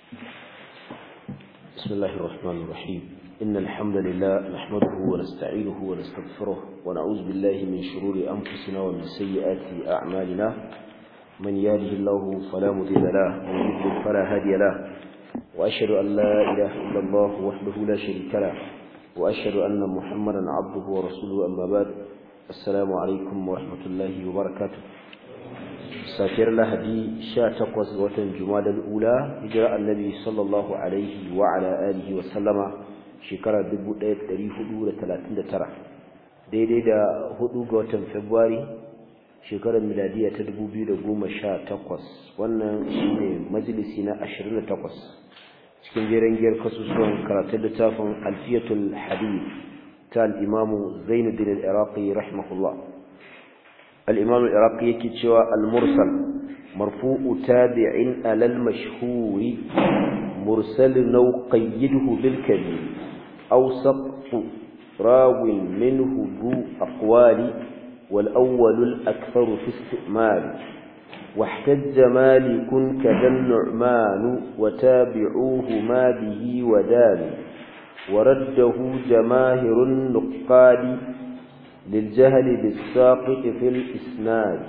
بسم الله الرحمن الرحيم إن الحمد لله نحمده ونستعينه ونستغفره ونعوذ بالله من شرور أنفسنا ومن سيئات أعمالنا من يهده الله فلا مضل له ومن يضلل فلا هادي له وأشهد أن لا إله إلا الله وحده لا شريك له وأشهد أن محمدا عبده ورسوله أما بعد السلام عليكم ورحمة الله وبركاته safiyar lahadi 18 watan jumadal ula hijira annabi sallallahu alaihi wa ala alihi wa sallama shekara 1439 daidai da 4 ga watan february shekarar miladiya ta 2018 wannan shine majalisi na 28 cikin jerin giyar kasusuwan karatun littafin alfiyatul hadith ta al-imamu Zainuddin al-Iraqi rahimahullah. الإمام العراقي يكتشوى المرسل مرفوع تابع على المشهور مرسل لو قيده بالكبير أو سقط راو منه ذو أقوال والأول الأكثر في استئمال واحتج مالك كذا النعمان وتابعوه ما به ودان ورده جماهر النقاد للجهل بالساقط في الإسناد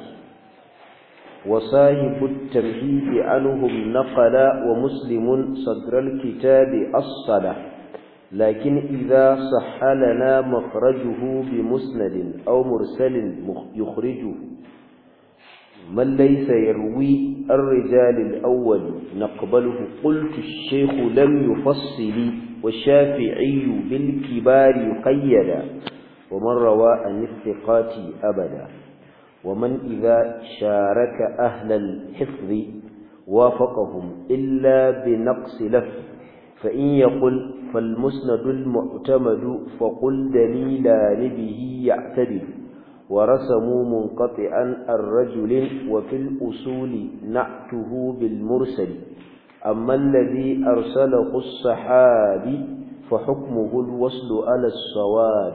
وصاحب التمهيد عنهم نقل ومسلم صدر الكتاب الصلاة لكن إذا صح لنا مخرجه بمسند أو مرسل يخرجه من ليس يروي الرجال الأول نقبله قلت الشيخ لم يفصل والشافعي بالكبار قيدا ومن روى عن الثقات أبدا ومن إذا شارك أهل الحفظ وافقهم إلا بنقص لفظ فإن يقل فالمسند المعتمد فقل دليلان به يعتدل ورسموا منقطعا الرجل وفي الأصول نعته بالمرسل أما الذي أرسله الصحابي فحكمه الوصل على الصواب.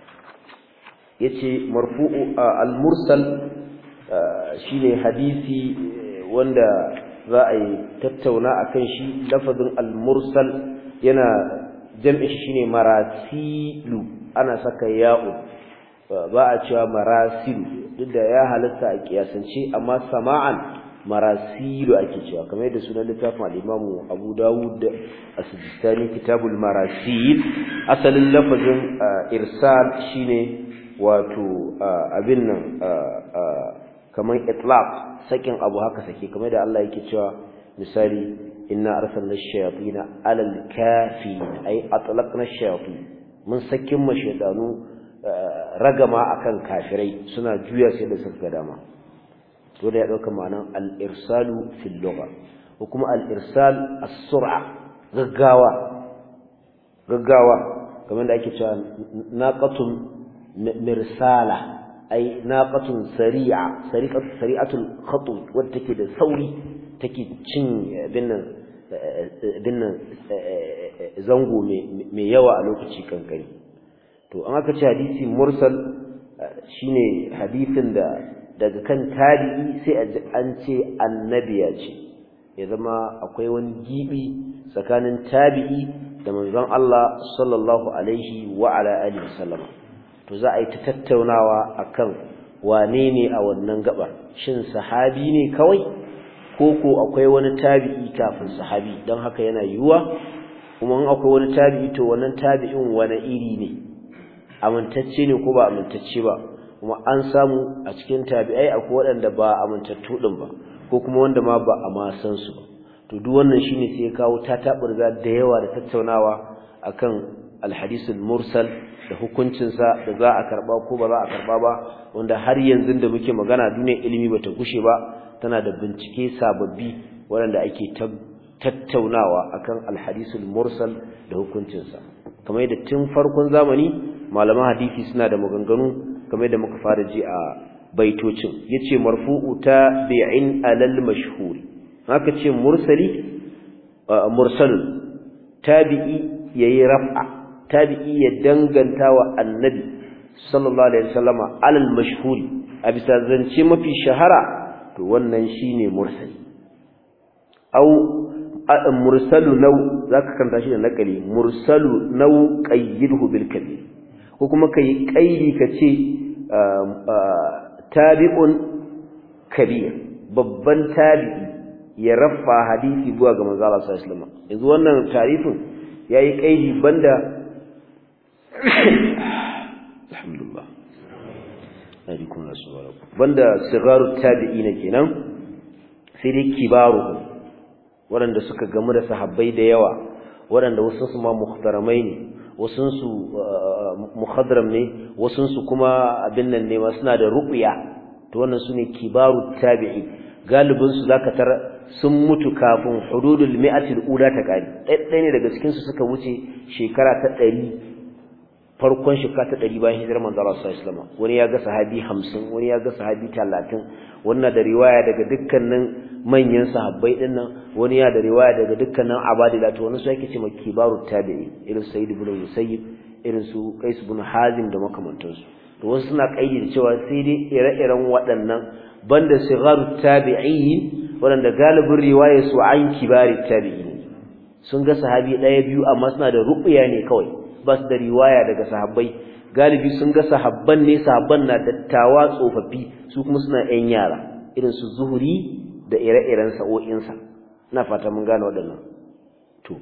yace marfu'u al-mursal shine hadisi wanda za a yi tattauna akan shi. lafazin al-mursal yana jam'i shine marasilu, ana saka ya'u ba a cewa marasilu duk da ya halatta a kiyasance, amma sama'an marasilu ake cewa kamar yadda sunan littafin al-Imam Abu Dawud as-Sijistani kitabul marasil. asalin lafazin irsal shine wato abin nan kaman itlaq, sakin abu haka sake, kamar da Allah yake cewa misali inna arsalna ash-shayatina 'alal kafirin ay atlaqna ash-shayatin, mun sakin mashaytanu ragama akan kafirai suna juya sai da suka dama. to da ya dauka ma'anan al-irsalu fil lugha, ko kuma al-irsal as-sur'a, gaggawa kamar da ake cewa naqatun mirsala ay naqatun sari'atul khatw wadda take da sauri, take cin binnan zango mai yawa a lokaci kankani. to an aka ce hadisi mursal shine hadisin da daga kan tabi'i sai an ce annabi ya ce, ya zama akwai wani gibi tsakanin tabi'i da manzon Allah sallallahu alaihi wa ala alihi wasallam. to za a yi ta tattaunawa akan wane ne a wannan gabar, shin sahabi ne kawai ko akwai wani tabi'i kafin sahabi. don haka yana yiwuwa kuma in akwai wani tabi'i to wannan tabi'in wani iri ne, amintacce ne ko ba amintacce ba. kuma an samu a cikin tabi'ai akwai waɗanda ba amintattu din ba, ko kuma wanda ma ba a ma san su ba. to duk wannan shine sai ya kawo tataburza da yawa da tattaunawa akan al-hadisul mursal da hukuncinsa da za a karba ko ba za a karba ba, wanda har yanzu da muke magana duniyar ilimi bata kushe ba, tana da bincike sababbi waɗanda ake tattaunawa akan al-hadisul mursal da hukuncinsa. kamar yadda tun farkon zamani malaman hadisi suna da maganganu, kamar yadda muka fara ji a baitocin. yace marfu'u tabi'in alal mashhur, haka ce mursali mursalun tabi'i yayi raf'a, tabi'i ya danganta wa annabi sallallahu alaihi wasallama alal mashhuri, a bisa zance mafi shahara, to wannan shine mursali. au mursalu law zaka kanta shi da nakali mursalu law qayyidhu bil kabir ko kuma kai qaidi kace tabi'un kabir babban tabi'i ya rafa hadisi zuwa ga manzo Allah sallallahu alaihi wasallam yanzu wannan tarifin yayi qaidi banda alhamdulillah alaikum assalam banda sigaru tabi'ina kenan sai dai kibaru waɗanda suka gamu da sahabbai da yawa waɗanda wasu su ma muhtaramai ne wasu su muhadram ne wasu su kuma abin nan ne ma suna da ruqya to wannan sune kibaru tabi'i galibin su zaka tar sun mutu kafin hududul mi'atil ula ta kari ɗaya ne daga cikin su suka wuce shekara ta 100 farkon shekara ta 100 bayan hijirar manzo Allah sallallahu alaihi wasallam wani ya ga sahabi 50 wani ya ga sahabi 30 wannan da riwaya daga dukkanin manyan sahabbai din nan wani ya da riwaya daga dukkanin abadila to wannan su yake cewa kibarut tabi'i irin Sayyid ibn Musayyib irin su Qais ibn Hazim da makamantansu to wasu suna kaidi da cewa sai dai ire-iren waɗannan banda sigharut tabi'in waɗanda galibin riwayar su an kibarit tabi'in sun ga sahabi ɗaya biyu amma suna da ruqya ne kawai ba su da riwaya daga sahabbai galibi sun ga sahabban ne sahabban na dattawa tsofaffi su kuma suna ƴan yara irin su Zuhri da ire-iren sa'o'insa ina fata mun gane waɗannan to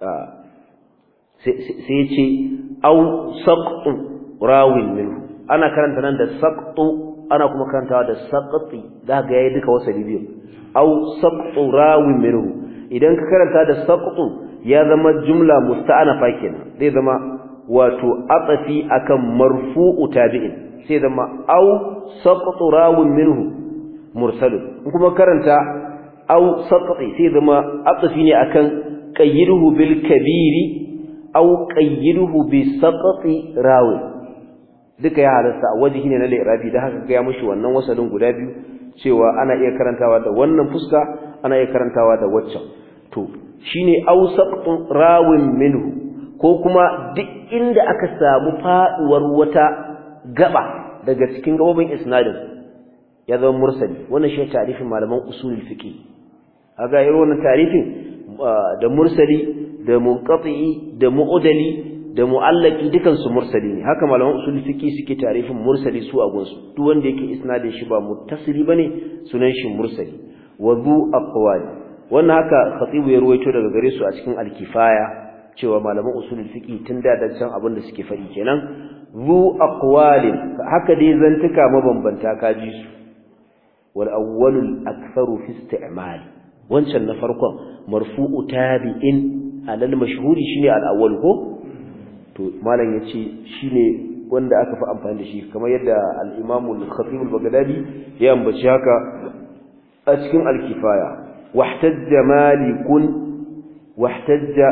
sai ce au saqtu rawin minhu ana karanta nan da saqtu ana kuma karantawa da saqti da ga yayi duka wasali biyu au saqtu rawin minhu idan ka karanta da saqtu ya zama jumla musta'anafa kenan zai zama wato atafi akan marfu'u tabi'in sai zama au saqtu rawin minhu mursalun kuma karanta au saqti sai zama atafi ne akan qayyiduhu bil kabiri au qayyiduhu bi saqti rawi duka ya halasta wajihi ne na al-i'rabi da haka ga ya mushi wannan wasalin guda biyu cewa ana iya karantawa da wannan fuska ana iya karantawa da waccan to shine au saqtu rawin minhu ko kuma duk inda aka samu faduwar wata gaba daga cikin gabobin isnadin ya zama mursali wannan shi tarifin malaman usulul fiqh kaga irin wannan tarifin da mursali da munqati da mu'dali da mu'allaqi dukan su mursali ne haka malaman usulul fiqh suke tarifin mursali su a gunsu duk wanda yake isnadin shi ba muttasili bane sunan shi mursali wa zu aqwali wannan haka khatibu ya ruwaito daga gare su a cikin al-kifaya cewa malaman usulul fiqh tun da can abin da suke faɗi kenan zu aqwalin haka dai zantuka mabambanta kaji su wal awwalul aktharu fi isti'mal wancan na farkon marfu'u tabi'in alal mashhuri shine al awwal ko to malam yace shine wanda aka fi amfani da shi kamar yadda al imam al khatib al baghdadi ya ambaci haka a cikin al kifaya wahtajja malikun wahtajja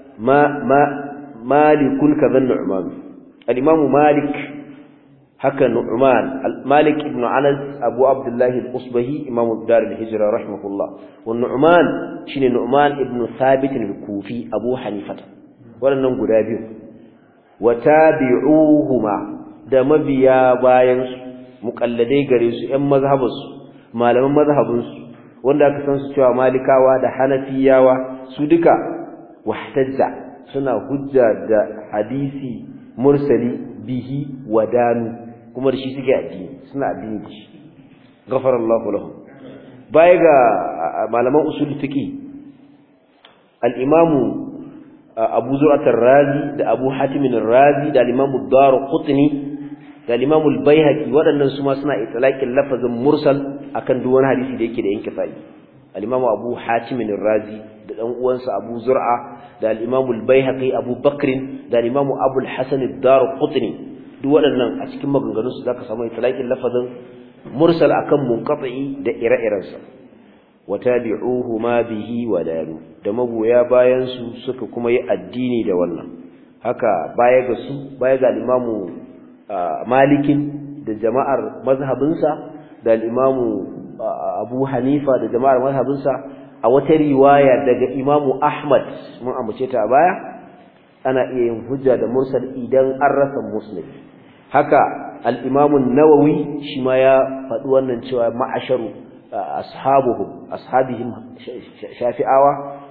malikun kadhan nu'man al imam malik haka nu'man malik ibn anas abu abdullah al-usbahi imam dar al-hijra rahimahullah wa nu'man shine nu'man ibn thabit al-kufi abu hanifa wannan guda biyu wa tabi'uhuma da mabiya bayan su muqalladai gare su ƴan mazhabinsu malaman mazhabinsu wanda aka san su cewa malikawa da hanafiyawa su duka wahtajja suna hujja da hadisi mursali bihi wadanu kuma da shi suke addini suna addini da shi ghafarallahu lahum baya ga malaman usul fiqi al-imamu Abu Zur'at ar-Razi da Abu Hatim ar-Razi da al-imamu Ad-Darqutni da al-imamu al-Baihaqi waɗannan su ma suna itlaqin lafazin mursal akan duk wani hadisi da yake da inkifai al-imamu Abu Hatim ar-Razi da dan uwansa Abu Zur'a da al-imamu al-Baihaqi Abu Bakr da al-imamu Abu al-Hasan ad-Darqutni duk waɗannan a cikin maganganun su zaka samu itlaqin lafazin mursal akan munqati da ire-irensa watabi'uhu ma bihi wadalu da magoya bayan su suka kuma yi addini da wannan haka baya ga su baya ga al-imamu Malikin da jama'ar mazhabinsa da al-imamu Abu Hanifa da jama'ar mazhabinsa a wata riwaya daga imamu Ahmad mun ambace ta a baya ana iya yin hujja da mursal idan an rasa muslim haka al-imamu an-Nawawi shi ma ya faɗi wannan cewa ma'asharu ashabihim shafi'awa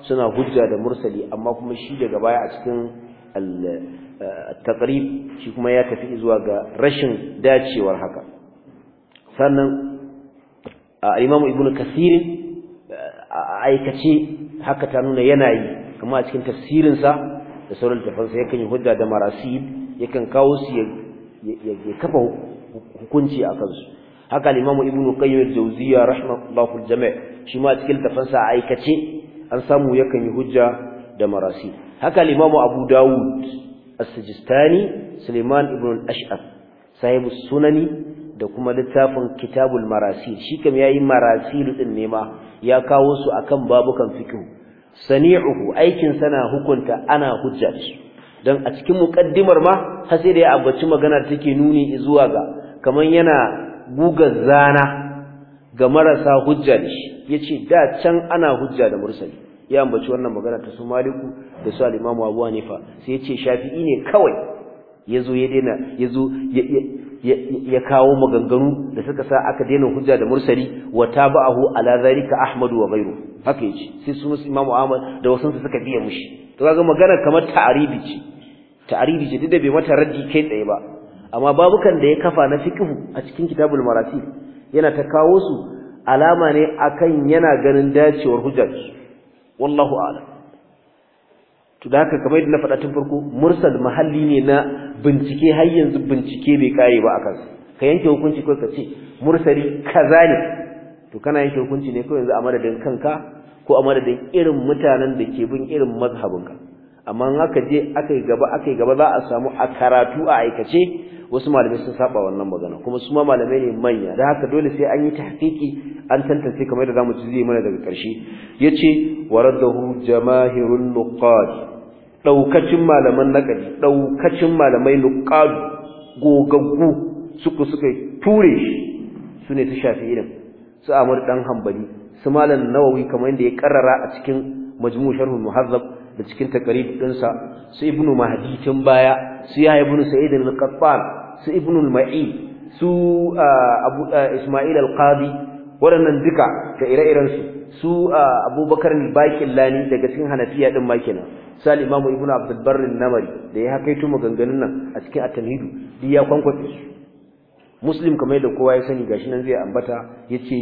suna hujja da mursali amma kuma shi daga baya a cikin at-taqrib shi kuma ya tafi zuwa ga rashin dacewar haka. Sannan Imam Ibn Kathir aikace haka ta nuna yanayi kuma a cikin tafsirinsa da sauran tafansa yakan yi hujja da marasil, yakan kawo su ya kafa hukunci a kansu. Haka al-Imam Ibn Qayyim al-Jawziyya rahimahullahu al-jami' shi ma cikin tafansa aikace an samu yakan yi hujja da marasil. Haka al-Imam Abu Dawud as-Sijistani Sulaiman ibn al-Ash'ab sahibu sunani da kuma littafin Kitabul Marasil, shi kam yayi marasil din ne ma ya kawo su akan babukan fiqh. Sani'uhu aikin sana hukunta ana hujja shi dan a cikin muqaddimar ma har sai da ya ambaci magana da take nuni zuwa ga kaman yana guga zana ga marasa hujja da shi, yace da can ana hujja da mursali. Ya ambaci wannan magana ta su Maliku da su al-Imam Abu Hanifa, sai yace Shafi'i ne kawai yazo ya kawo maganganu da suka sa aka daina hujja da mursali wa tabahu ala zalika Ahmad wa ghayru. Haka yace sai su Imam Ahmad da wasu suka biye mushi. To kaga magana kamar ta'aribi ce duk da bai mata raddi kai tsaye ba, amma babukan da ya kafa na fiqh a cikin Kitabul Marasil yana ta kawo su alama ne akan yana ganin dacewar hujja. Wallahu a'lam. To da haka kamar yadda na faɗa tun farko, mursal mahalli ne na bincike, har yanzu bincike bai kare ba akan ka yanke hukunci ko ka ce mursali kaza ne, to kana yanke hukunci ne ko yanzu a madadin kanka ko a madadin irin mutanen da ke bin irin mazhabinka. Amma in aka je aka yi gaba za a samu a karatu a aikace wasu malamai sun saba wannan magana, kuma su ma malamai ne manya, da haka dole sai an yi tahqiqi an tantance kamar da zamu ci zai mana daga ƙarshe. Yace waradahu jamaahirun nuqad, daukacin malaman naqadi, daukacin malamai nuqad gogaggu suka ture shi, sune su Shafi'i din, su Ahmad dan Hanbali, su Malam Nawawi kamar yadda ya karrara a cikin Majmu' Sharh al-Muhazzab da cikin taqrib dinsa, su Ibn Mahdi tun baya, su Yahya ibn Sa'id al-Qattan, su Ibn al-Ma'i, su Abu Isma'il al-Qadi, waɗannan duka da ire-iren su Abubakar al-Baqillani daga cikin Hanafiya din ma kenan, sai Imam Ibn Abdul Barr an-Namari da ya hakaito maganganun nan a cikin at-Tamhid duk ya kwankwace su. Muslim kamar da kowa ya sani gashi nan zai ambata yace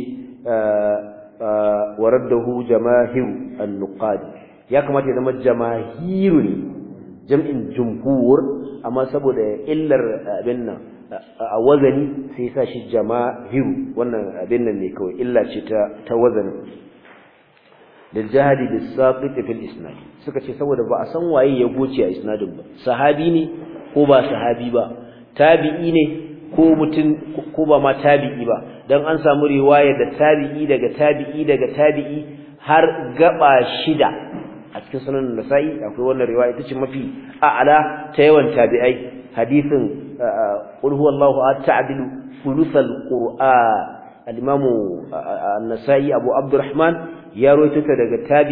waraddahu jamaahiru an-nuqad, ya kamata ya zama jamaahiru ne jam'in jumhur, amma saboda illar abin nan a wazani sai ya sa shi jamaahiru, wannan abin nan ne kawai illa ce ta wazani. lil jahadi bis saqit fil isnad, suka ce saboda ba a san waye ya goce a isnadin ba, sahabi ne ko ba sahabi ba, tabi'i ne ko mutum ko ba ma tabi'i ba, dan an samu riwaya da tabi'i daga tabi'i har gaba 6 a cikin sunan Nasa'i. Akwai wannan riwaya ita ce mafi a'ala ta yawan tabi'ai, hadisin qul huwallahu ahad ta'dilu thuluthal qur'an. al-Imam an-Nasa'i Abu Abdurrahman ya rawaito ta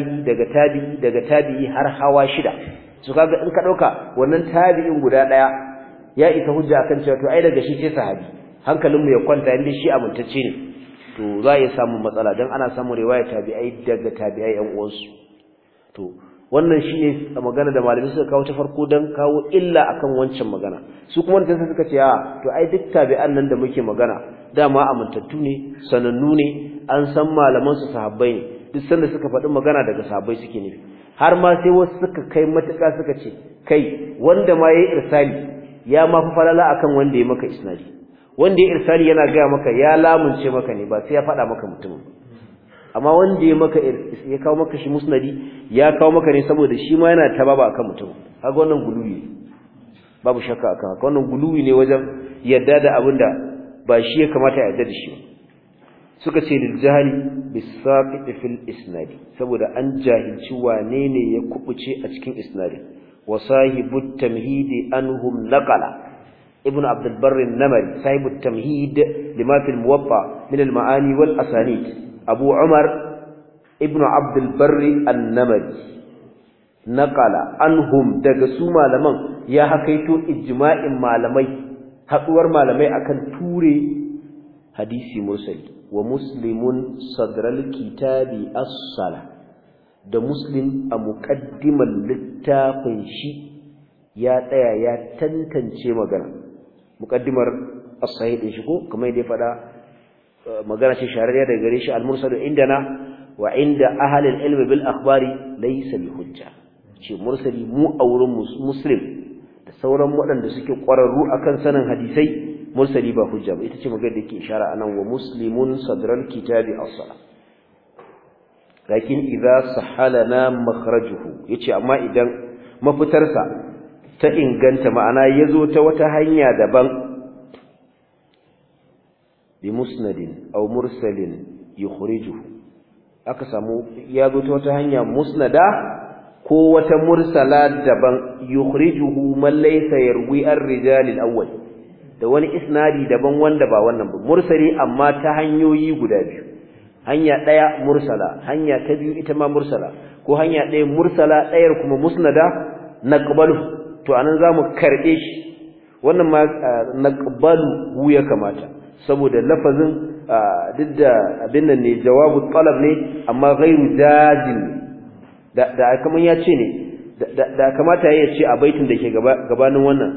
daga tabi'i har hawa 6. so kaga in ka dauka wannan tabi'in guda daya ya isa hujja akan cewa to ai daga shi ce sahabi, hankalin mu ya kwanta inda shi amintacce ne, to za ya samu matsala dan ana samu riwaya tabi'ai daga tabi'ai yan uwansu. To wannan shine magana da malamai suka kawo ta farko dan kawo illa akan wancan magana. Su kuma da suka ce to ai duk tabi'an nan da muke magana dama amintattu ne, sanannu ne, an san malaman su sahabbai ne, duk sanda suka faɗi magana daga sahabbai suke nufi. Har ma sai wasu suka kai matuƙa suka ce kai wanda ma yayi irsali ya ma fi falala akan wanda ya maka isnadi. Wanda ya irsali yana ga maka ya lamunce maka ne, ba sai ya faɗa maka mutumin. Amma wanda ya kawo maka shi musnadi ya kawo maka ne saboda shi ma yana tababa akan mutum. Kaga wannan guluwi, babu shakka akan haka, wannan guluwi ne wajen yadda da abinda ba shi ya kamata ya yarda da shi. Suka ce lil jahili bisaqit fil isnadi, saboda an jahilci wane ne ya kubuce a cikin isnadi. Wa sahibut tamhid anhum naqala ibn Abdul Barr an-Namari, sahibut tamhid lima fil muwatta min al-ma'ani wal asanid, Abu Umar ibn Abdul Barr an-Namari naqala anhum, daga su malaman ya hakaito ijma'in malamai, haduwar malamai akan ture hadisi mursali. Wa muslimun sadral kitabi as-sala, da Muslim a muqaddimar littafin shi ya tsaya ya tantance magana muqaddimar as-sahih din shi ko kamar yadda ya fada magana ce shararriya daga gare shi al-mursal indana wa inda ahli al-ilm bil akhbari laysa bi hujja ce mursali mu a wurin Muslim da sauran waɗanda suke ƙwararru akan sanin hadisai mursali ba hujja ba ita ce magana da yake ishara anan wa muslimun sadral kitabi as-salah lakin idza sahalana makhrajuhu yace amma idan mafitarsa ta inganta ma'ana yazo ta wata hanya daban bi musnadin aw mursalin yukhrijuhu aka samu yazo ta wata hanya musnada ko wata mursala daban yukhrijuhu man laysa yarwi ar-rijal al-awwal da wani isnadi daban wanda ba wannan ba mursali amma ta hanyoyi guda biyu hanya daya mursala hanya ta biyu ita ma mursala ko hanya daya mursala dayar kuma musnada naqbalu to anan zamu karbe shi wannan ma naqbalu ya kamata saboda lafazin duk da abin nan ne jawabu talab ne amma ghairu jazim da kaman ya ce ne da kamata ya ce a baitin da ke gabanin wannan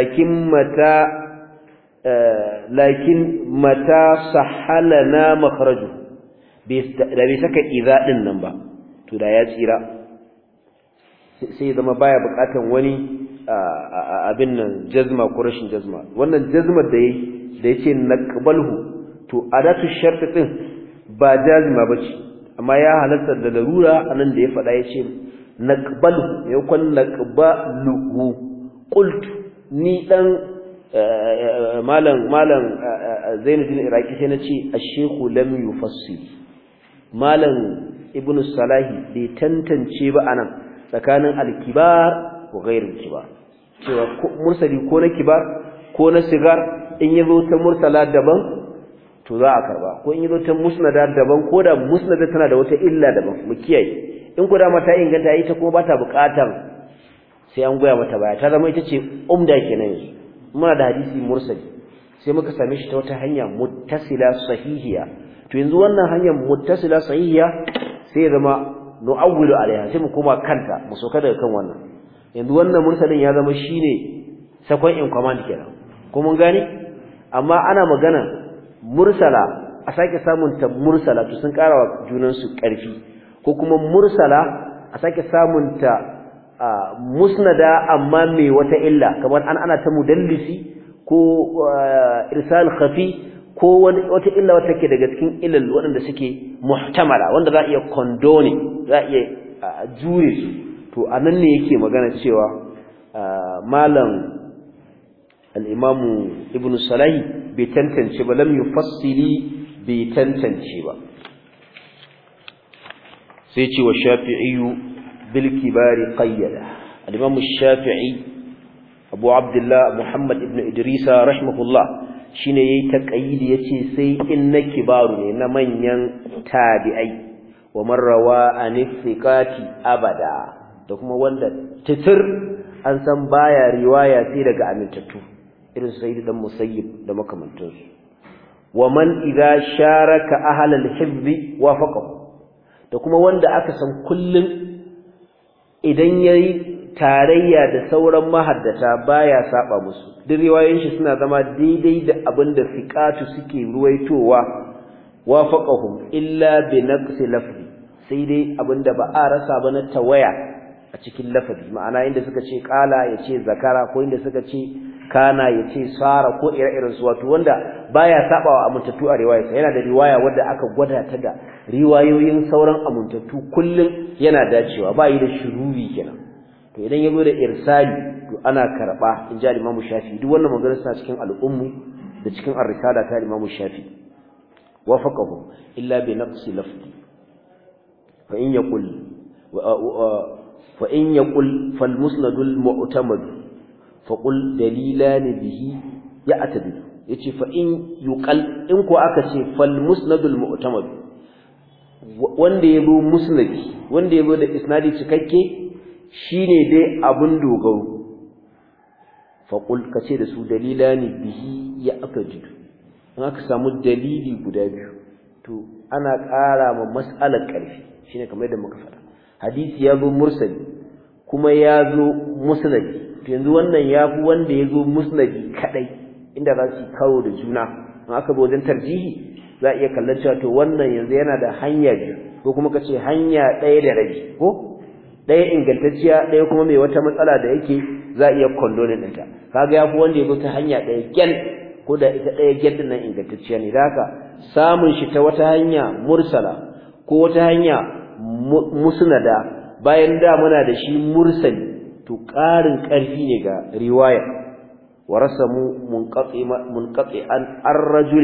lakin mata sahalana makhraju da bai saka idza din nan ba to da ya tsira sai zama baya bukatan wani abin nan jazma ko rashin jazma wannan jazmar da yace naqbalhu to adatu shart din ba jazima bace amma ya halatta da larura anan da ya fada yace naqbalu yakun naqbaluhu qultu ni dan malam Zainuddin Iraki sai nace ash-shaykhu lam yufassil malam ibnu salahi bai tantance ba anan tsakanin al-kibar wa ghairul kibar cewa mursali ko na kibar ko na sigar in yazo ta mursala daban to za a karba ko in yazo ta musnada daban ko da musnada tana da wata illa daban mu kiyaye in ko da mata inganta ita kuma ba ta buƙatar sai an goya mata baya ta zama ita ce umda kenan yanzu muna da hadisi mursali sai muka same shi ta wata hanya muttasila sahihiya to yanzu wannan hanyar muttasila sahihiya sai ya zama nu'awwilu alaiha sai mu koma kanta mu soka daga kan wannan yanzu wannan mursalin ya zama shine second in command kenan ko mun gane amma ana magana mursala a sake samun ta mursala to sun karawa junan su karfi ko kuma mursala a sake samun ta musnada amma me wata illa kamar ana ta mudallisi ko irsal khafi ko wata illa wata take daga cikin ilal waɗanda suke muhtamala wanda za a iya condone za a iya jure su to anan ne yake magana cewa malam al-imam ibn salahi bai tantance ba lam yufassili bai tantance ba sai ce wa shafi'i bil kibari qayyada al-imam shafi'i abu abdullah muhammad ibn idrisa rahimahullah shine yayi taqayyid yace sai in na kibaru ne na manyan tabi'ai wa marrawa anifiqati abada da kuma wanda titir an san baya riwaya sai daga amintattu irin sayyid dan musayyib da makamantansu wa man idza sharaka ahlal hifzi wafaqahu da kuma wanda aka san kullun idan yayi tarayya da sauran mahaddata baya saba musu duk riwayoyin shi suna zama daidai da abinda fiqatu suke ruwaitowa wafaqahum illa bi naqsi lafzi sai dai abinda ba a rasa ba na tawaya a cikin lafazi ma'ana inda suka ce qala yace zakara ko inda suka ce kana yace sara ko ire-iren su wato wanda baya sabawa amintattu a riwayarsa yana da riwaya wanda aka gwada ta da riwayoyin sauran amintattu kullun yana dacewa ba yi da shurubi kenan to idan yazo da irsali to ana karba in ji Imam Shafi duk wannan magana suna cikin al-ummu da cikin ar-risala ta Imam Shafi wafaqahu illa bi naqsi lafzi fa in yaqul fal musnadul mu'tamad fa qul dalilan bihi ya'tadi yace fa in yuqal in ko aka ce fal musnadul mu'tamad wanda yabo musnadi wanda yabo da isnadi cikakke shine dai abun dogaro fa qul kace da su dalilani bihi ya'tadi in aka samu dalili guda biyu to ana ƙara ma mas'alar ƙarfi shine kamar yadda muka faɗa hadisi ya zo mursali kuma ya zo musnadi to yanzu wannan yafi wanda ya zo musnadi kadai inda za su kawo da juna in aka zo wajen tarjihi za iya kallon cewa to wannan yanzu yana da hanya biyu ko kuma kace hanya ɗaya da rabi ko ɗaya ingantacciya ɗaya kuma mai wata matsala da yake za iya condoning ɗinta kaga yafi wanda ya zo ta hanya ɗaya gyal ko da ita ɗaya gyal din nan ingantacciya ne da haka samun shi ta wata hanya mursala ko wata hanya musnada bayan da muna da shi mursali to ƙarin ƙarfi ne ga riwaya warasamu munqati'an ar-rajul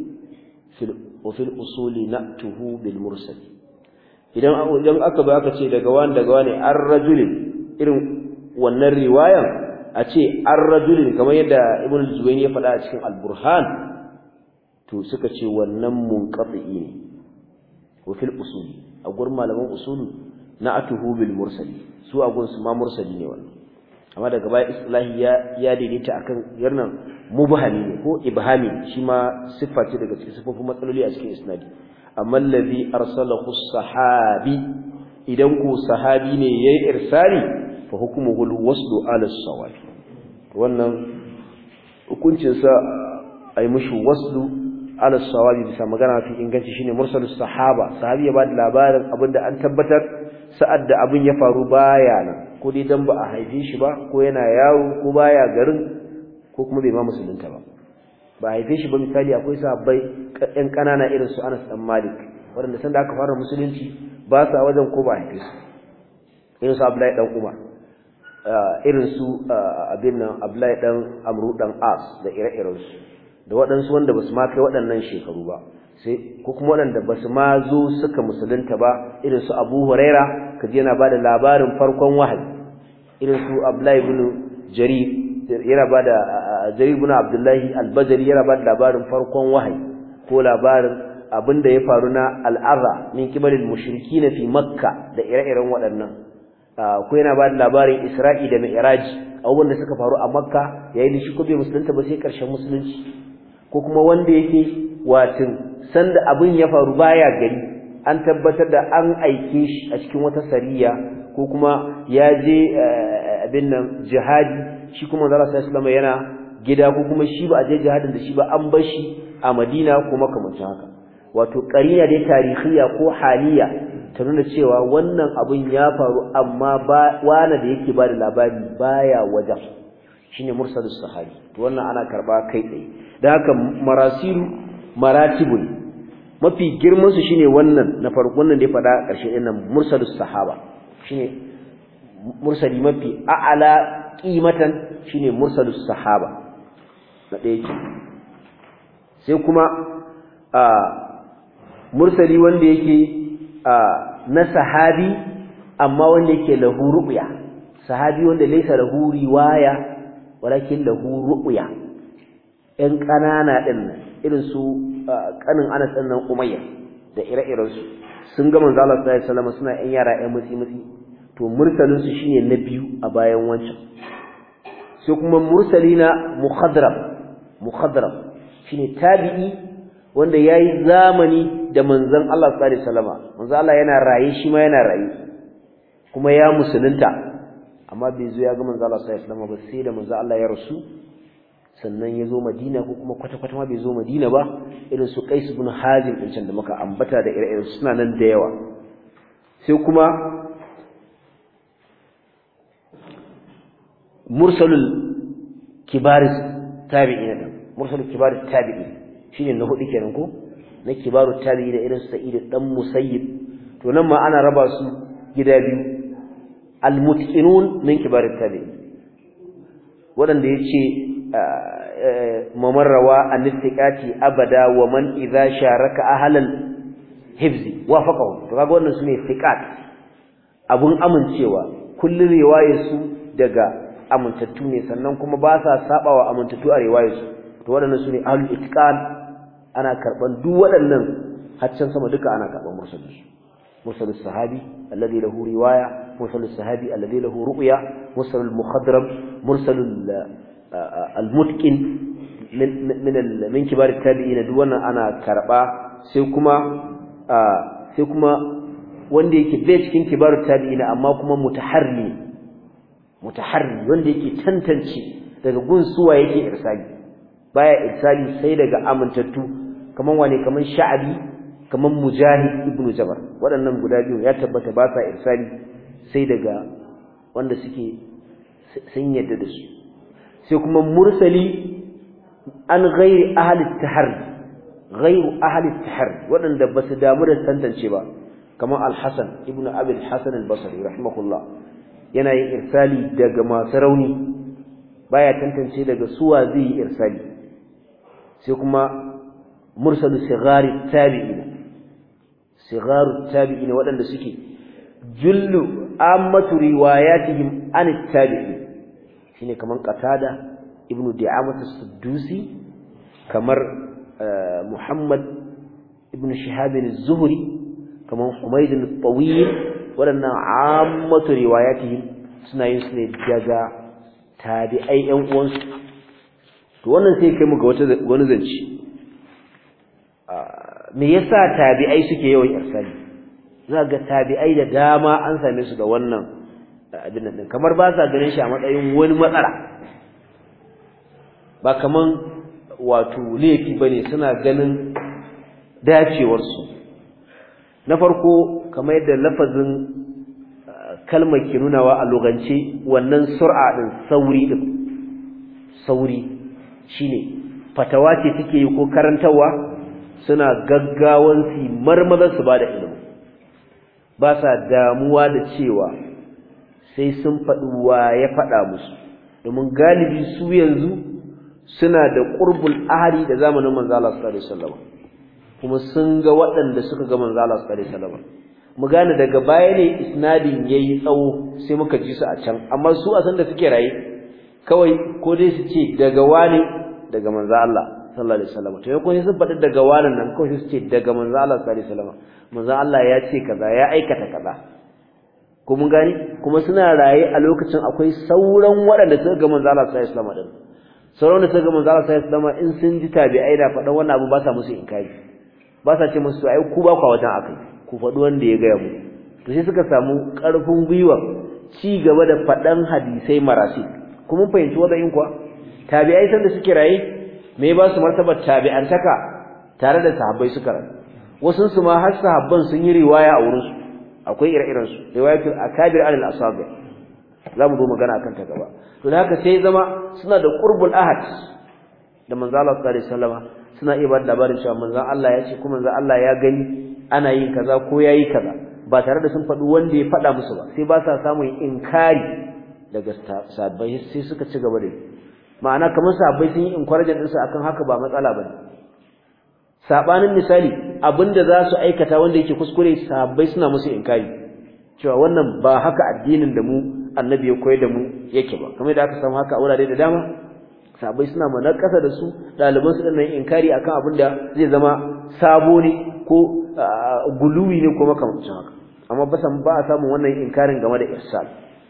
fil usuli na'tuhu bil mursal idan aka ba aka ce daga wani ar-rajul irin wannan riwayan a ce ar-rajul kamar yadda ibn al-Zubayni ya faɗa a cikin al-Burhan to suka ce wannan munqati'i ne wa fil usuli a gurin malaman usulu na'tuhu bil mursal su a gurin su ma mursali ne wannan amma daga baya islahi ya daidaita akan yarnan mubhami ne ko ibhami shi ma siffa ce daga cikin siffofin matsaloli a cikin isnadi amma allazi arsalahu sahabi idan ko sahabi ne yayi irsali fa hukmuhu alwaslu ala as-sawabi wannan hukuncin sa ai mushi waslu ala as-sawabi bisa magana fi inganci shine mursalus sahaba sahabi ya ba da labarin abinda an tabbatar sa'ad da abin ya faru baya nan ko dai dan ba a haife shi ba ko yana yawo ko baya garin ko kuma bai ma musulunta ba a haife shi ba misali akwai sahabbai ɗan ƙanana irin su Anas dan Malik waɗanda sanda aka fara musulunci ba sa wajen ko ba a haife su irin su Abdullahi dan Umar irin su abin nan Abdullahi dan Amru dan As da ire-iren su da waɗansu wanda basu ma kai waɗannan shekaru ba sai ko kuma waɗanda basu ma zo suka musulunta ba irin su Abu Huraira kaje yana bada labarin farkon wahayi irin su Abdullahi ibn Jarir yana bada Jarir ibn Abdullahi al-Bajali yana bada labarin farkon wahayi ko labarin abinda ya faru na al-adha min kibalil mushrikin fi Makka da ire-iren waɗannan ko yana bada labarin Isra'i da Mi'raj abubuwan da suka faru a Makka yayin da shi ko bai musulunta ba sai ƙarshen musulunci ko kuma wanda yake watin sanda abin ya faru baya gari an tabbatar da an aike shi a cikin wata sariya ko kuma ya je abin nan jihadi shi kuma manzo sallallahu alaihi yana gida ko kuma shi ba a je jihadin da shi ba an bar shi a Madina ko makamancin haka wato qarina dai tarihiya ko haliya ta nuna cewa wannan abin ya faru amma wani da yake ba da labari baya wajen shine mursalus sahabi to wannan ana karba kai tsaye da haka marasilu maratibul mafi girman su shine wannan na farko wannan da ya fada karshe din nan mursalus sahaba shine mursali mafi a'ala qimatan shine mursalus sahaba na ɗaya ce sai kuma mursali wanda yake na sahabi amma wanda yake lahu ru'ya sahabi wanda laysa lahu riwaya walakin lahu ru'ya ɗan ƙanana ɗin nan irin su ƙanin Anas ɗin nan Umayya da ire-iren su sun ga manzo Allah sallallahu alaihi wasallam suna ƴan yara ƴan mutsi to mursalin su shine na biyu a bayan wancan sai kuma mursalina mukhadram shine tabi'i wanda yayi zamani da manzon Allah sallallahu alaihi wasallam manzo Allah yana raye shi ma yana raye kuma ya musulunta amma bai zo ya ga manzo Allah sallallahu alaihi wasallam ba sai da manzo Allah ya rasu sannan ya zo Madina ko kuma kwata-kwata ma bai zo Madina ba irin su Qais ibn Hazim din can da muka ambata da ire-iren suna nan da yawa sai kuma mursalul kibaris tabi'in da mursalul kibaris tabi'in shine na hudu kenan ko na kibarut tabi'in da irin Sa'id dan Musayyib to nan ma ana raba su gida biyu al-mutqinun min kibarit tabi'in wadanda yace mamar rawa an-istiqati abada wa man idha sharaka ahlal hifzi wafaqahu to kaga wannan sune istiqat abun amincewa kullun riwayar su daga amintattu ne sannan kuma ba sa sabawa amintattu a riwayar su to wadannan sune ahlul itqan ana karban duk wadannan haccan sama duka ana karban mursalus sahabi alladhi lahu riwaya mursalus sahabi alladhi lahu ru'ya mursalul mukhadram mursalul al-mutqin min kibar at-tabi'in duk wannan ana karba sai kuma wanda yake bai cikin kibarut tabi'ina amma kuma mutaharri wanda yake tantance daga gun suwa yake irsali baya irsali sai daga amintattu kaman wane kaman Sha'abi kaman Mujahid ibn Jabr waɗannan guda biyu ya tabbata ba sa irsali sai daga wanda suke sun yadda da su sai kuma mursali an ghairi ahli at-tahar waɗanda basu damu da tantance ba kaman Al-Hasan ibn Abi al-Hasan al-Basri rahimahullah yana yin irsali daga masu rauni baya tantance daga suwa zai yi irsali sai kuma mursalu sigari tabi'in waɗanda suke jullu ammatu riwayatihim an tabi'in shine kaman Qatada ibn Di'amah as-Suddusi kamar Muhammad ibn Shihab az-Zuhri kaman Humayd al-Tawil waɗannan ammatu riwayatihim suna yin su ne daga tabi'ai ƴan uwansu to wannan sai kai mu ga wani zance me yasa tabi'ai suke yawan irsali za ga tabi'ai da dama an same su da wannan abin nan kamar ba sa ganin shi a matsayin wani matsala ba kaman wato laifi bane suna ganin dacewar su na farko kamar yadda lafazin kalmar ke nunawa a lugance wannan sur'a din sauri shine fatawa ce suke yi ko karantawa suna gaggawan su marmaza su bada ilimi ba sa damuwa da cewa sai sun faɗi wa ya faɗa musu domin galibi su yanzu suna da qurbul ahadi da zamanin manzo Allah sallallahu alaihi wasallam kuma sun ga waɗanda suka ga manzo Allah sallallahu alaihi wasallam mu gane daga baya ne isnadin yayi tsawo sai muka ji su a can amma su a san da suke raye kawai ko dai su ce daga wani daga manzo Allah sallallahu alaihi wasallam to ko sai su faɗi daga wannan nan kawai su ce daga manzo Allah sallallahu alaihi wasallam manzo Allah ya ce kaza ya aikata kaza ko mun gane kuma suna raye a lokacin akwai sauran waɗanda suka ga manzo Allah sallallahu alaihi wasallam din sauran da suka ga manzo Allah sallallahu alaihi wasallam in sun ji tabi'ai da faɗan wannan abu ba sa musu inkari ba sa ce musu ai ku ba ku wajen akai ku faɗi wanda ya gaya mu to sai suka samu ƙarfin gwiwa ci gaba da faɗan hadisai marasi kuma fahimci wannan kuwa tabi'ai san da suke raye me ba su martabar tabi'antaka tare da sahabbai suka rayu wasun su ma har sahabban sun yi riwaya a wurin su akwai ire-iren su riwayatul akabir al-asabi za mu zo magana akan ta gaba to da haka sai zama suna da qurbul ahad da manzo Allah sallallahu alaihi wasallam suna iya ba da labarin cewa manzo Allah ya ce kuma manzo Allah ya gani ana yin kaza ko yayi kaza ba tare da sun faɗi wanda ya faɗa musu ba sai ba sa samun inkari daga sahabbai sai suka ci gaba da ma'ana kamar sahabbai sun yi encouragement din su akan haka ba matsala bane sabanin misali abinda za su aikata wanda yake kuskure sahabbai suna musu inkari cewa wannan ba haka addinin da mu annabi ya koyar da mu yake ba kamar da aka samu haka a wurare da dama sahabbai suna manakasa da su daliban su dinnan inkari akan abinda zai zama sabo ne ko guluwi ne ko makamancin haka amma ba a samun wannan inkarin game da irsal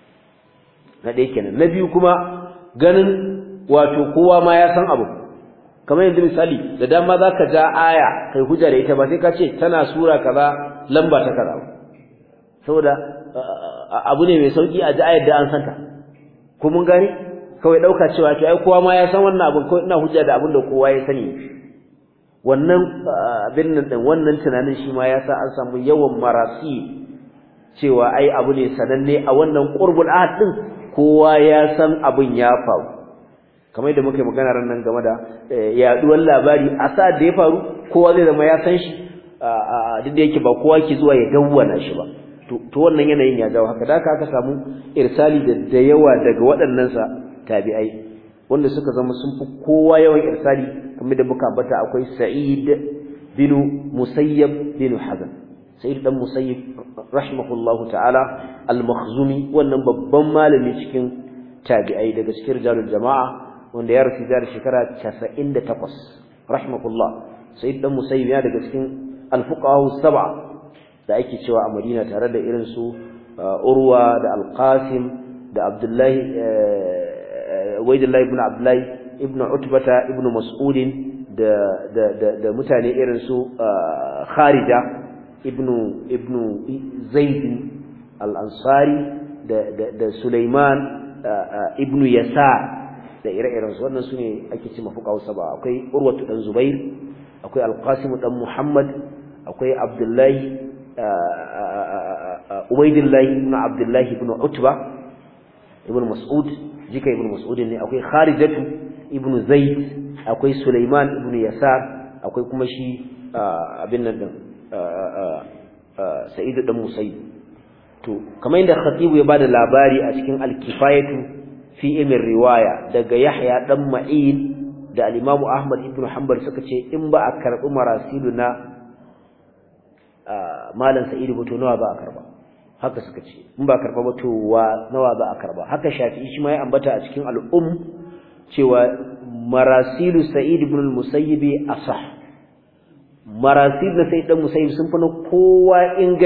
na dai kenan na biyu kuma ganin wato kowa ma ya san abu kamar yanzu misali da dama zaka ja aya kai hujja da ita ba sai ka ce tana sura kaza lamba ta kaza saboda abu ne mai sauki a ji ayar da an santa ko mun gane kawai dauka cewa to ai kowa ma ya san wannan abin ko ina hujja da abin da kowa ya sani wannan abin nan din wannan tunanin shi ma ya sa an samu yawan marasi cewa ai abu ne sananne a wannan qurbul ahad din kowa ya san abin ya faru kamar yadda muke magana ran nan game da yaduwar labari a sa da ya faru kowa zai zama ya san shi duk da yake ba kowa ke zuwa ya dawwana shi ba to wannan yanayin ya jawo haka da aka samu irsali da yawa daga waɗannan sa tabi'ai wanda suka zama sun fi kowa yawan irsali kamar da muka ambata akwai Sa'id bin Musayyab bin Hazan Sa'id dan Musayyib rahimahullahu ta'ala al-Makhzumi wannan babban malami cikin tabi'ai daga cikin rijalul jama'a wanda ya rasu da shekara 98 rahimahullah Sa'id dan Musayyib ya daga cikin al-fuqaha sab'a da ake cewa a Madina tare da irin su Urwa da Al-Qasim da Abdullahi Ubaydullah ibn Abdullah ibn Utbata ibn Mas'ud da mutane irin su Kharija ibnu Zaid al-Ansari da Sulaiman ibnu Yasar da ire-iren su wannan sune ake cewa fuqaha saba. Akwai Urwatu dan Zubair, akwai Al-Qasim dan Muhammad, akwai Abdullahi Ubaydullah ibn Abdullah ibn Utba ibn Mas'ud, jika ibn Mas'ud ne. Akwai Kharijatu ibn Zaid, akwai Sulaiman ibn Yasar, akwai kuma shi abin nan din Sa'id dan Musayyib. To kamar inda Khatib ya bada labari a cikin Al-Kifayatu fi ilmin riwaya daga Yahya dan Ma'in da al-Imam Ahmad ibn Hanbal suka ce in ba a karbi marasilu na malan Sa'id to nawa ba a karba, haka suka ce in ba karba ba to nawa ba a karba. Haka Shafi'i shi ma ya ambata a cikin cewa marasilu Sa'id ibn al-Musayyib asah, marasilu na Sa'id dan Musayyib sun fi na kowa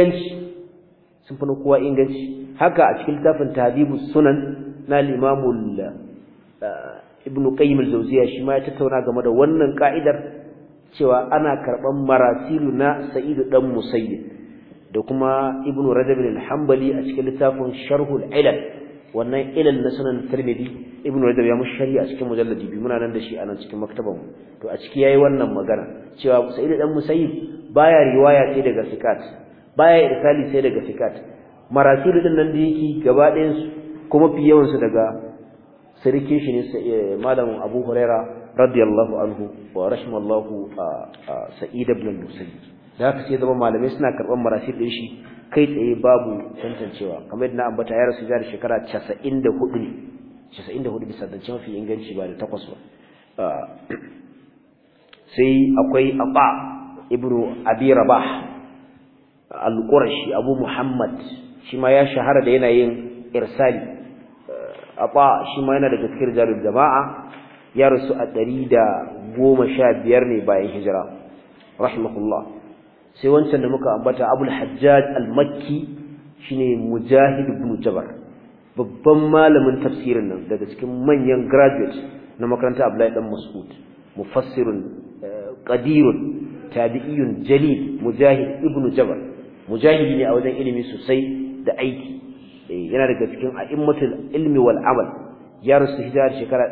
inganci, haka a cikin littafin Tahdhibus Sunan na al-Imam Ibn Qayyim al-Jawziyya shi ma ya tattauna game da wannan ka'idar cewa ana karban marasilu na Sa'id dan Musayyib. Da kuma Ibn Rajab al-Hanbali a cikin littafin Sharhul Ilal, wannan ilal na Sunan Tirmidhi, Ibn Rajab ya mushi sharhi a cikin mujalladi biyu, muna nan da shi a nan cikin maktaban. To a ciki yayi wannan magana cewa Sa'id dan Musayyib baya riwaya sai daga sikat, baya irsali sai daga sikat. Marasilu din nan da yake gaba ɗayan su kuma fi yawan su daga sarkin shi ne Malam Abu Huraira radiyallahu anhu wa rahimallahu Sa'id ibn al-Musayyib. Da haka sai zama malamai suna karban marasil din shi kai tsaye babu tantancewa, kamar yadda na ambata ya rasu da shekara 94 ne, 94 bisa zance mafi inganci ba da 8 ba. Sai akwai Aba ibn Abi Rabah al-Qurashi Abu Muhammad, shi ma ya shahara da yanayin irsali. Aba shi ma yana daga cikin rijalul jama'a, ya rasu a 115 ne bayan hijira rahimahullah. Sai wancan da muka ambata Abul Hajjaj al-Makki shine Mujahid ibn Jabr, babban malamin tafsirin nan daga cikin manyan graduates na makarantar Abdullahi dan Mas'ud, mufassirun qadirun tabi'iyun jalil Mujahid ibn Jabr. Mujahidi ne a wajen ilimi sosai da aiki, yana daga cikin a'immatul ilmi wal amal, ya rasu hijira shekara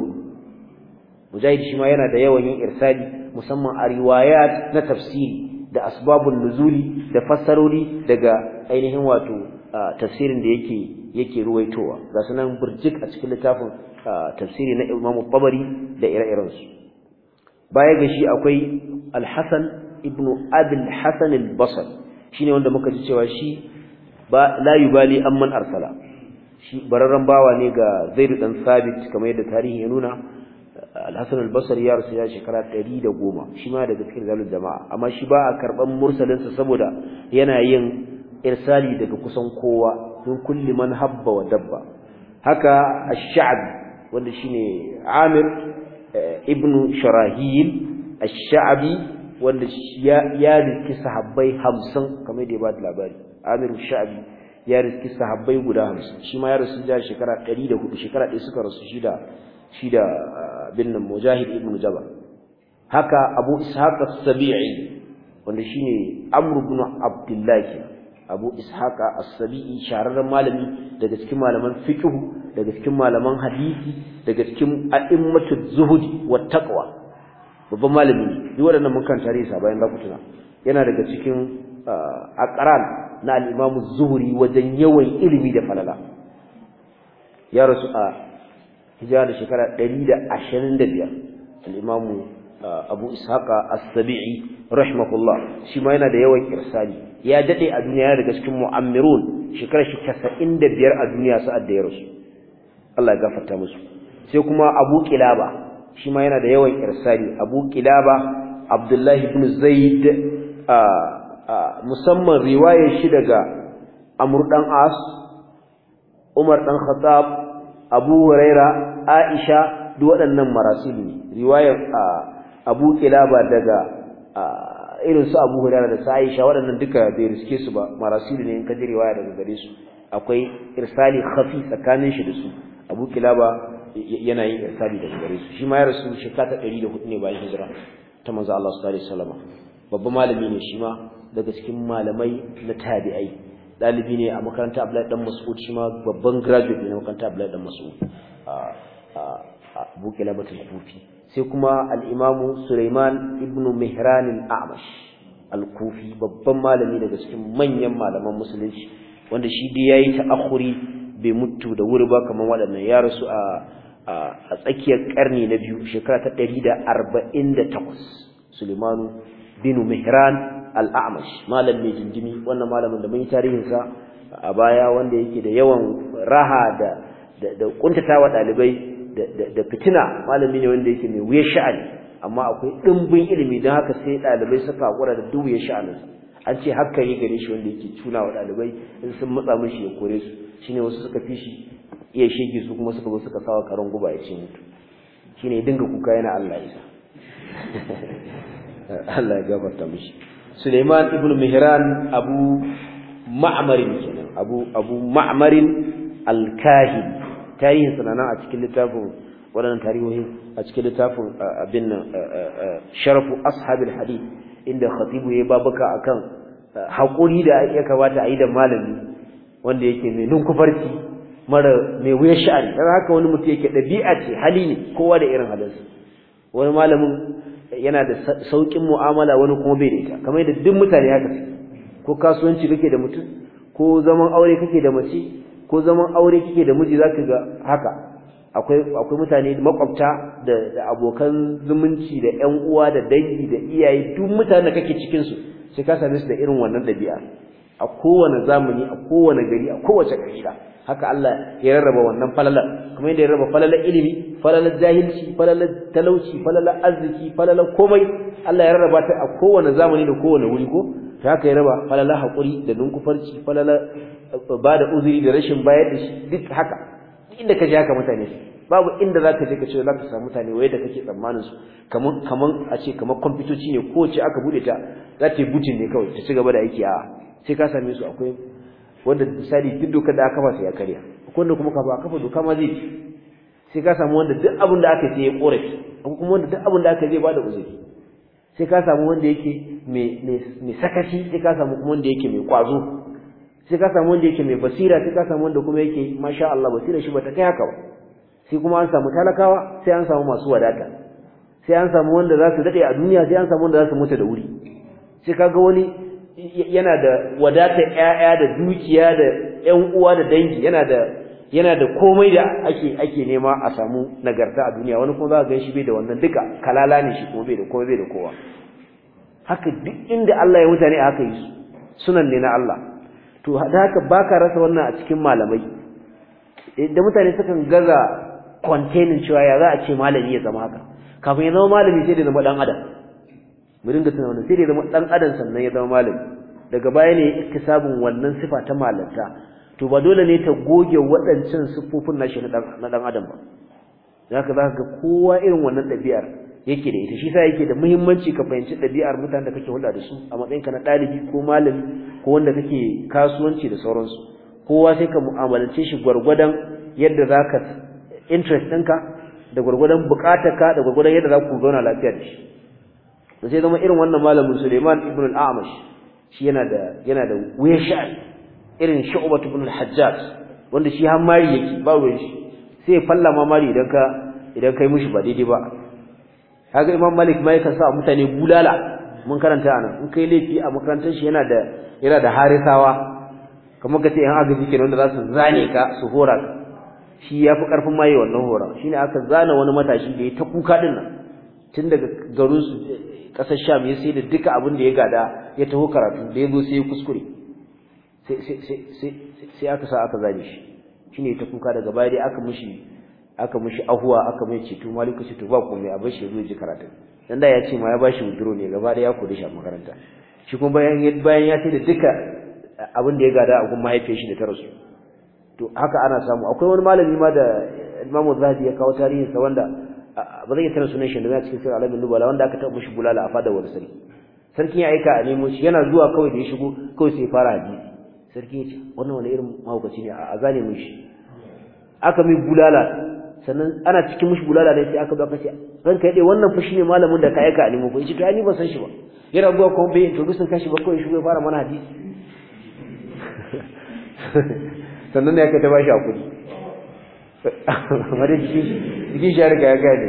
104. Mujahid shi ma yana da yawan yin irsali musamman a riwayat na tafsiri da asbabun nuzuli da fassarori daga ainihin wato tafsirin da yake ruwaitowa. Ga sunan burjik a cikin littafin tafsiri na Imam Tabari da ire-iren su. Baya ga shi akwai Al-Hasan ibn Abi al-Hasan al-Basri, shine wanda muka ji cewa shi ba la yubali amman arsala, shi bararran bawa ne ga Zaid dan Sabit kamar yadda tarihi ya nuna. Al-Hasan al-Basri ya rasu ya shekara 110, shi ma daga cikin zalul jama'a, amma shi ba a karban mursalin sa saboda yana yin irsali daga kusan kowa, min kulli man habba wa dabba. Haka ash-Sha'bi wanda shine Amir ibn Sharahil ash-Sha'bi wanda ya riski sahabbai 50 kamar da ya ba da labari. Amir ash-Sha'bi ya riski sahabbai guda 50, shi ma ya rasu da shekara 104, shekara ɗaya suka rasu shi da bin Mujahid ibn Jabr. Haka Abu Ishaq as-Sabi'i wanda shine Amr ibn Abdullah. Abu Ishaq as-Sabi'i shahararren malami daga cikin malaman fiqh, daga cikin malaman hadisi, daga cikin a'immatul zuhud wat taqwa, babban malami ne. Duk waɗannan mun kan tarihi sa bayan zaku tuna, yana daga cikin aqran na al-Imam az-Zuhri wajen yawan ilimi da falala. Ya rasu a hijira da shekara 125. al-Imam Abu Ishaq as-Sabi'i rahimahullah, shi ma yana da yawan irsali, ya dade a duniya daga cikin mu'ammirun, shekarar shi 95 a duniya sa'ad da ya rasu, Allah ya gafarta musu. Sai kuma Abu Qilaba, shi ma yana da yawan irsali. Abu Qilaba Abdullah ibn Zaid, musamman riwayar shi daga Amr dan As, Umar dan Khattab, Abu Huraira, Aisha, duk waɗannan marasil ne. Riwayar Abu Qilaba daga irin su Abu Hurairah da Aisha, waɗannan duka bai riske su ba, marasilu ne in ka ji riwaya daga gare su. Akwai irsali khafi tsakanin shi da su. Abu Qilaba yana yin irsali daga gare su, shi ma ya rasu shekara ta 104 ne bayan hijira ta manzo Allah sallallahu alaihi wasallam. Babban malami ne shi ma, daga cikin malamai na tabi'ai dalibi ne a makarantar Abdullahi dan Mas'ud shi ma babban graduate ne na makarantar Abdullahi dan Mas'ud Abu Kilabatul Kufi sai kuma al-Imam Sulaiman ibn Mihran al-A'mash al-Kufi babban malami daga cikin manyan malaman musulunci wanda shi dai yayi ta'akhuri bai mutu da wuri ba kamar waɗannan ya rasu a tsakiyar karni na biyu shekara ta 148 Sulaiman bin Mihran al-A'mash malam mai jindimi wannan malamin da mun yi tarihin sa a baya wanda yake da yawan raha da kuntatawa dalibai da fitina malami ne wanda yake mai wuya sha'ani amma akwai dimbin ilimi dan haka sai dalibai suka hakura da duwuye sha'anin an ce haka yi gare shi wanda yake tuna wa dalibai in sun matsa mishi ya kore su shine wasu suka fi shi iya shege su kuma suka zo suka sawa karon guba ya ce mutu shine ya dinga kuka yana Allah ya Allah ya gafarta mishi Sulaiman ibn Mihran Abu Ma'mar kenan Abu Ma'mar al-Kahili tarihin sanana a cikin littafin wadannan tarihohi a cikin littafin abin Sharafu Ashabil Hadith inda khatibu ya babuka akan hakuri da ya kamata a yi da malami wanda yake mai nunkufarci mara mai wuya sha'ani dan haka wani mutum yake dabi'a ce hali ne kowa da irin halinsa wani malamin yana da saukin mu'amala wani kuma bai da ita kamar yadda duk mutane haka ko kasuwanci kake da mutum ko zaman aure kake da mace ko zaman aure kake da miji zaka ga haka akwai mutane makwabta da abokan zumunci da ƴan uwa da dangi da iyaye duk mutanen da kake cikin su sai ka same su da irin wannan dabi'a a kowane zamani a kowane gari a kowace kabila haka Allah ya rarraba wannan falala kuma yadda ya rarraba falalar ilimi falalar jahilci falalar talauci falalar arziki falalar komai Allah ya rarraba ta a kowane zamani da kowane wuri ko ta haka ya raba falalar hakuri da dunkufarci falalar bada uzuri da rashin bayar da shi duk haka inda ka je haka mutane babu inda zaka je ka ce zaka samu mutane waye da kake tsammanin su kaman a ce kamar kwamfutoci ne kowace aka bude ta za ta yi butin ne kawai ta ci gaba da aiki a sai ka same su akwai wanda misali duk dokar da aka kafa sai ya karya wanda kuma kafa doka ma zai ci sai ka samu wanda duk abin da aka ce ya korafi kuma wanda duk abin da aka zai bada uzuri sai ka samu wanda yake mai sakaci sai ka samu kuma wanda yake mai kwazo sai ka samu wanda yake mai basira sai ka samu wanda kuma yake masha Allah basira shi bata kai haka ba sai kuma an samu talakawa sai an samu masu wadata sai an samu wanda za su dade a duniya sai an samu wanda za su mutu da wuri sai kaga wani yana da wadatar ƴaƴa da dukiya da ƴan uwa da dangi yana da komai da ake nema a samu nagarta a duniya wani kuma za ka ganshi bai da wannan duka kalala ne shi kuma bai da komai bai da kowa haka duk inda Allah ya mutane a haka yi sunan ne na Allah to da haka baka rasa wannan a cikin malamai da mutane sukan gaza containing cewa ya za a ce malami ya zama haka kafin ya zama malami sai da zama dan adam mu dinga tunawa wannan sai da zama dan adam sannan ya zama malami daga baya ne iktisabun wannan sifa ta malanta to ba dole ne ta goge waɗancan siffofin nashi na dan adam ba zaka ga kowa irin wannan ɗabi'ar yake da ita shi yasa yake da muhimmanci ka fahimci ɗabi'ar mutanen da kake hulɗa da su a matsayinka na ɗalibi ko malami ko wanda kake kasuwanci da sauransu kowa sai ka mu'amalance shi gwargwadon yadda zaka interest ɗinka da gwargwadon buƙatarka da gwargwadon yadda za ku zauna lafiya da shi da sai zama irin wannan malamin Sulaiman ibn al-A'mash shi yana da wuya sha'ani irin Shu'bah ibn al-Hajjaj wanda shi har mari yake ba ruwan shi sai ya falla ma mari idan kai mishi ba daidai ba kaga Imam Malik mai ka sa mutane bulala mun karanta anan in kai laifi a makarantar shi yana da harisawa kamar kace yan agaji kenan wanda za su zane ka su hora ka shi yafi karfin mai wannan hora shine aka zana wani matashi da ya ta kuka din nan tun daga garin su kasar Sham ya sai da duka abin da ya gada ya taho karatu da yazo sai ya kuskure sai aka sa aka zane shi shine ta kuka daga baya dai aka mishi ahuwa aka mai ceto maliku ce to ba komai a bashi zo ji karatu dan da ya ce ma ya bashi wuduro ne gaba da ya kudi shi a makaranta shi kuma bayan ya ce da duka abin da ya gada a gun mahaifiyar shi da ta rasu to haka ana samu akwai wani malami ma da Imam Zahabi ya kawo tarihin sa wanda ba zai tana sunan shi da cikin sirr alamin nubala wanda aka taɓa mishi bulala a fadar wani sarki ya aika a nemo shi yana zuwa kawai da ya shigo kawai sai fara hadisi sarki ya ce wannan wani irin mahaukaci ne a zane mun shi aka mai bulala sannan ana cikin mushi bulala ne sai aka zo aka ce ranka yade wannan fa shine malamin da ka aika a nemo ko yace to ai ni ban san shi ba yana zuwa kuma bai introduce kashi ba kawai shi ya fara mana hadisi sannan ne aka ta bashi hakuri amma da jikin shi ya riga ya gane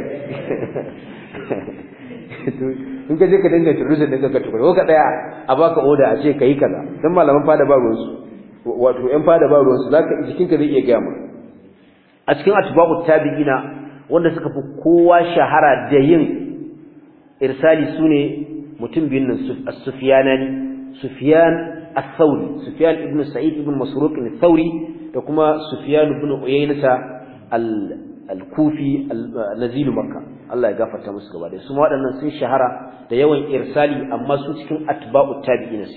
in ka je ka dinga introduce din ka tukura ko ka daya a baka order a ce kai kaza dan malaman fada ba ruwan su wato yan fada ba ruwan su zaka jikinka zai iya gaya mu a cikin atba'ut tabi'ina wanda suka fi kowa shahara da yin irsali sune mutum biyun nan as-sufyanani sufyan ath-thawri sufyan ibn sa'id ibn masruq ath-thawri da kuma sufyan ibn uyaynah al-kufi nazil makkah Allah ya gafarta musu gaba da su ma waɗannan sun shahara da yawan irsali amma su cikin atba'ut tabi'ina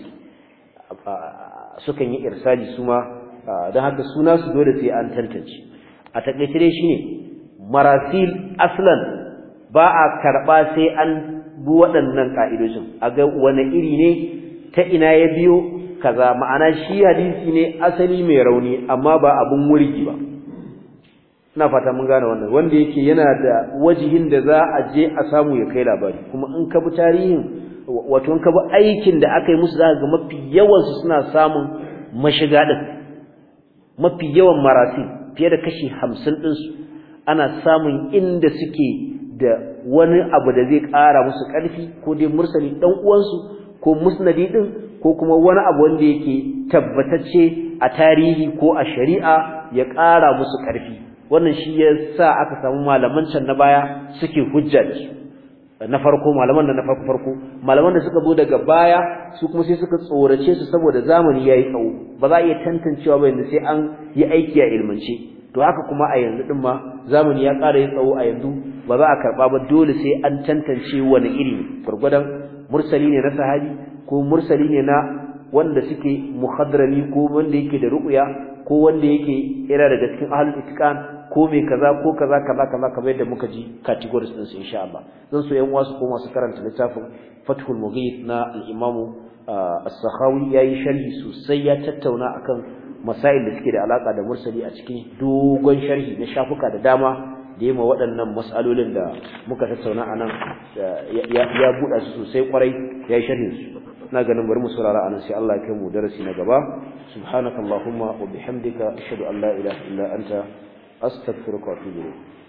sukan yi irsali su ma dan haka suna su dole sai an tantance a takeice dai shine marasil aslan ba a karba sai an bi waɗannan ka'idojin aga wani iri ne ta ina ya biyo kaza ma'ana shi hadisi ne asali mai rauni amma ba abun wurgi ba ina fata mun gane wannan wanda yake yana da wajihin da za a je a samu ya kai labari kuma in ka bi tarihin wato in ka bi aikin da aka yi musu zaka ga mafi yawan su suna samun mashiga din mafi yawan marasil fiye da kashi 50 din su ana samun inda suke da wani abu da zai ƙara musu ƙarfi ko dai mursali dan uwansu ko musnadi din ko kuma wani abu wanda yake tabbatacce a tarihi ko a shari'a ya ƙara musu ƙarfi wannan shi yasa aka samu malaman can na baya suke hujja da su na farko malaman da na farko malaman da suka zo daga baya su kuma sai suka tsorace su saboda zamani yayi tsawo ba za a iya tantancewa ba yanzu sai an yi aiki a ilmance to haka kuma a yanzu din ma zamani ya ƙara yin tsawo a yanzu ba za a karba ba dole sai an tantance wani iri gurgudan mursali ne na sahabi ko mursali ne na wanda suke muhadrami ko wanda yake da ruqya ko wanda yake ira daga cikin ahlul itqan ko me kaza ko kaza kamar yadda muka ji categories din su insha Allah zan so yan wasu ko masu karanta littafin Fathul Mughith na al-Imam As-Sakhawi yayi sharhi sosai ya tattauna akan masail da suke da alaka da mursali a cikin dogon sharhi na shafuka da dama da yema waɗannan mas'alolin da muka tattauna anan ya buɗa su sosai kwarai yayi sharhin su na ganin bari mu saurara anan sai Allah ya kai mu darasi na gaba subhanakallahumma wa bihamdika ashhadu an la ilaha illa anta astaghfiruka wa atubu ilayk